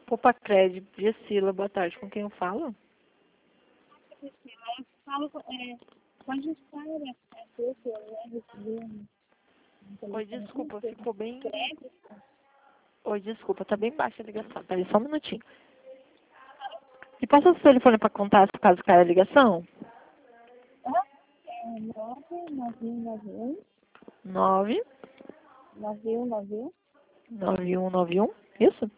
Popacred, Gessila, boa tarde. Com quem eu falo? Eu falo com a Jussara, eu recebi Oi, desculpa, ficou bem... crédito. Oi, desculpa, tá bem baixa a ligação. Peraí, só um minutinho. E passa o seu telefone pra contar caso caia a ligação? 99191 9 9191 9191, isso?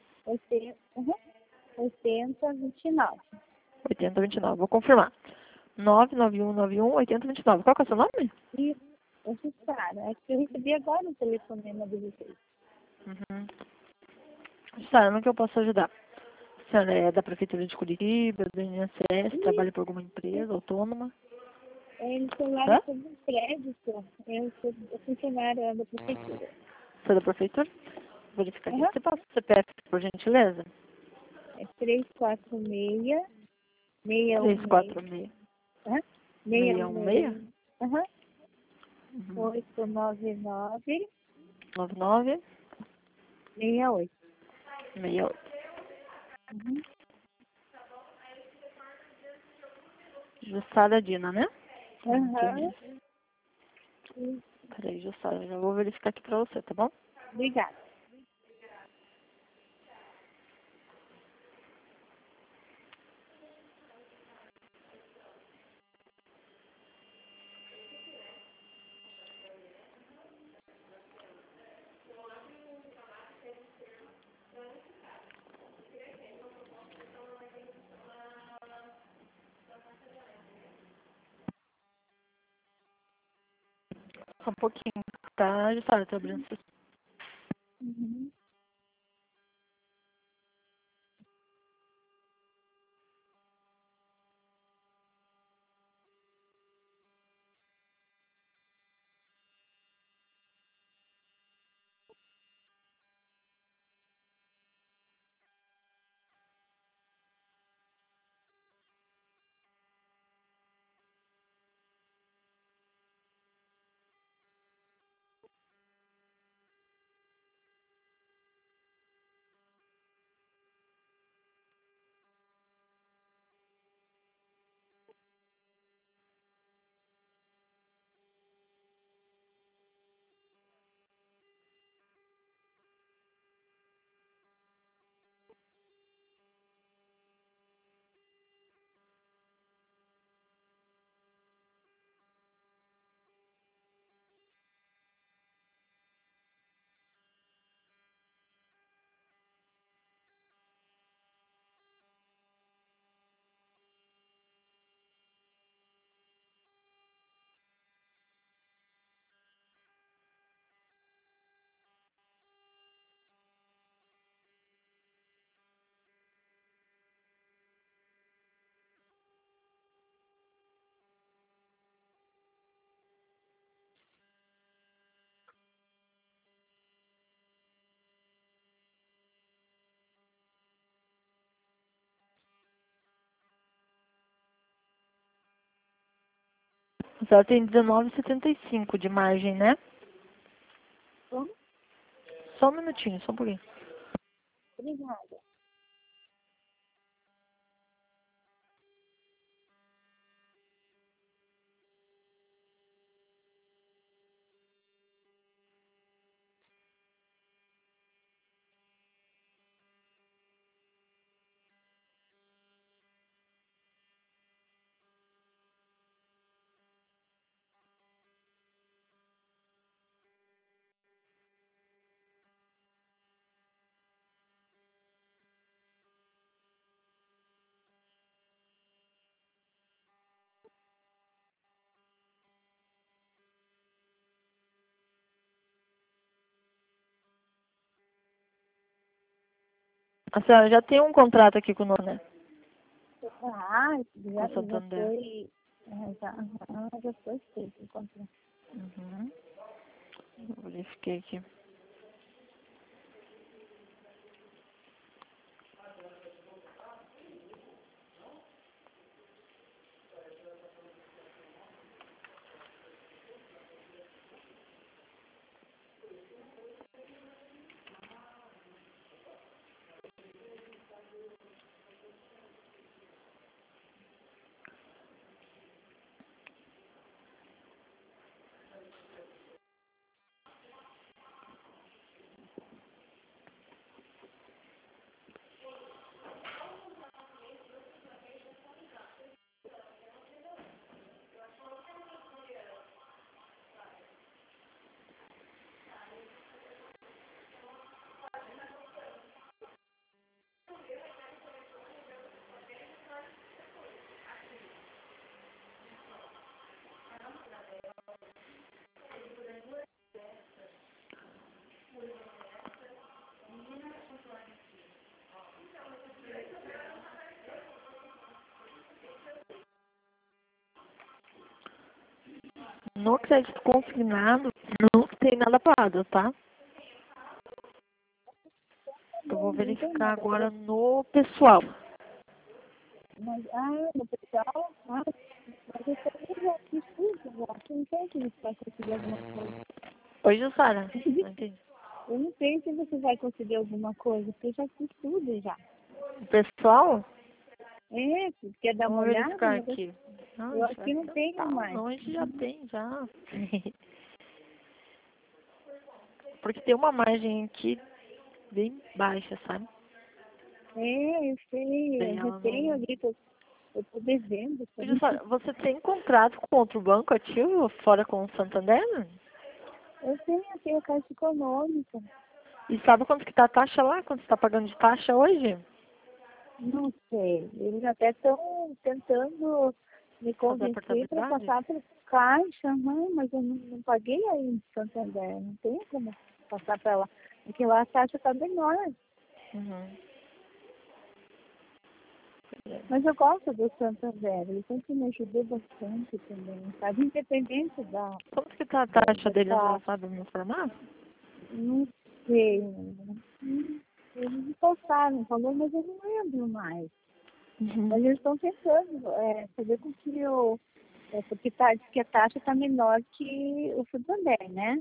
8029. 8029, vou confirmar. 99191 8029. Qual que é o seu nome? E a Jussara, é que eu recebi agora o telefonema de vocês. Uhum. Sara, no que eu posso ajudar? A senhora é da Prefeitura de Curitiba, do INSS, trabalha para alguma empresa autônoma? Ele celular Hã? sobre um crédito. Eu sou funcionária da prefeitura. Você é da Prefeitura? Vou verificar aqui. Aham. Você passa o CPF, por gentileza? É 346 616. 346 Aham. 616 616. Aham. uhum. 899 99 68. 68. Uhum. Jussara Dina, né? Aham. Peraí, Jussara, já vou verificar aqui pra você, tá bom? Obrigada. Só um pouquinho, tá, Jussara? Tô abrindo seu... Uhum. A senhora tem 19,75 de margem, né? Bom, Só um minutinho, só um pouquinho. obrigada. A senhora já tem um contrato aqui conosco, né? Já Com Santander. foi. Já foi feito o contrato. Uhum. Verifiquei aqui. no crédito consignado não tem nada pago, tá? Eu vou Não tem verificar nada. agora no pessoal. Mas, no pessoal, mas eu também já fiz tudo, já. Não sei se você vai conseguir alguma coisa. Oi, Jussara. Não entendi. Eu não sei se você vai conseguir alguma coisa, porque eu já fiz tudo já. O pessoal? Você quer dar uma Vamos olhada? verificar Mas aqui. eu acho que não tem Tá, mais. não, a gente já tem, já. Porque tem uma margem aqui bem baixa, sabe? Eu sei, Bem, eu já ela tenho não... ali, eu tô devendo também. Jussara, você tem contrato com outro banco ativo, fora com o Santander? Eu tenho Caixa Econômica. E sabe quanto que tá a taxa lá? Quanto você tá pagando de taxa hoje? Não sei, eles até estão tentando me Fazer a convencer para portabilidade? passar para Caixa, mas eu não paguei ainda em Santander, não tem como passar para lá, porque lá a taxa está menor. Uhum. Mas eu gosto do Santander, ele sempre me ajudou bastante também, sabe? Independente Quanto que tá a taxa da deles lá, taxa, sabe, me informar? não sei. Eles me passaram, falou, mas eu não lembro mais. Uhum. Mas eles estão tentando fazer com que porque diz que a taxa está menor que o Santander, né?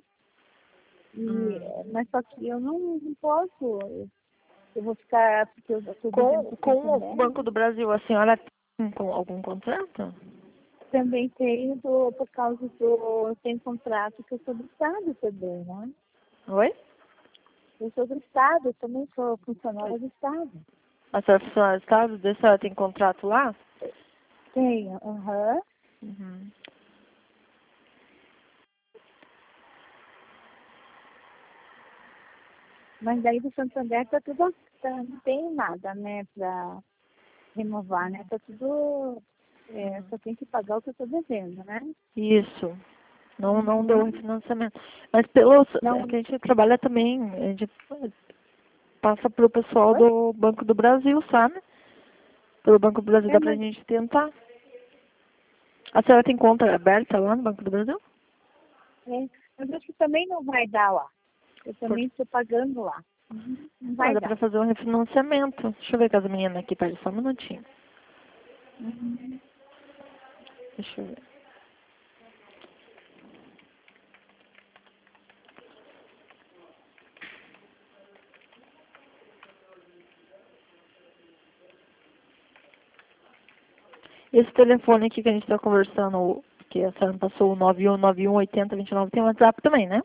Mas só que eu não posso, eu vou ficar, porque eu estou devendo para o Com o Santander, Banco do Brasil, a senhora tem algum contrato? também tenho por causa do, tem contrato que eu sou do Estado também, né? Oi? Eu sou do Estado, eu também sou funcionária do Estado. A senhora é funcionária do Estado? A senhora tem contrato lá? Tenho, Uhum. Mas daí do Santander tá tudo, não tem nada, né, para renovar, né? Tá tudo, só tem que pagar o que eu estou devendo, né? Isso. Não deu refinanciamento. Mas pelo Não, que a gente trabalha também, a gente passa pro pessoal oi? do Banco do Brasil, sabe? Pelo Banco do Brasil dá pra Mas gente tentar. A senhora tem conta aberta lá no Banco do Brasil? mas acho que também não vai dar lá. Eu também estou pagando lá. Não Ah, vai dá dar. pra fazer um refinanciamento. Deixa eu ver com as meninas aqui, pera só um minutinho. Deixa eu ver. Esse telefone aqui que a gente tá conversando, que a senhora me passou o 91918029, tem WhatsApp também, né?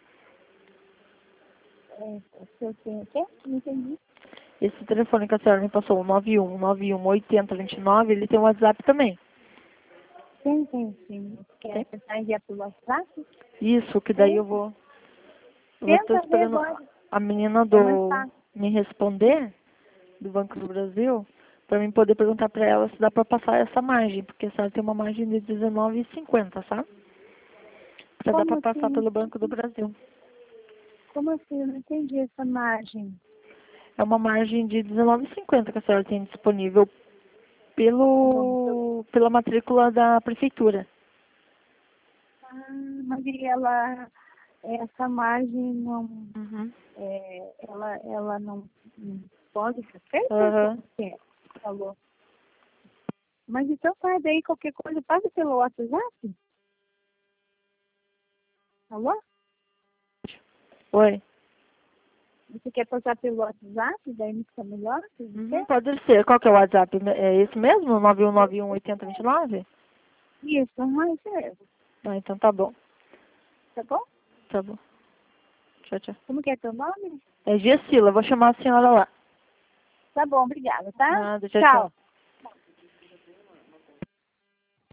Se eu tenho o quê? Não entendi. Esse telefone que a senhora me passou, o 91918029, ele tem WhatsApp também. Tem, sim. Tem? Quer tentar enviar pelo WhatsApp? Isso, que daí Tem. eu tô Tenta ver esperando agora. a menina É mais do fácil. me responder, do Banco do Brasil, para mim poder perguntar para ela se dá para passar essa margem, porque a senhora tem uma margem de 19,50, sabe? Para dar Como para passar assim? pelo Banco do Brasil. Como assim? Eu não entendi essa margem. É uma margem de 19,50 que a senhora tem disponível Bom, pela matrícula da prefeitura. mas e essa margem não, Uhum. ela não pode ser feita? Aham. Você falou. Mas então faz aí qualquer coisa, faz pelo WhatsApp? Alô? Oi. Você quer passar pelo WhatsApp? Daí não fica melhor? Pra Uhum, você? pode ser. Qual que é o WhatsApp? É esse mesmo? 91918029? Isso, isso mesmo. Ah, então tá bom. Tá bom? Tá bom. Tchau, tchau. Como que é teu nome? É Gessila, vou chamar a senhora lá. Tá bom, obrigada, tá? Nada, tchau, Tchau. tchau.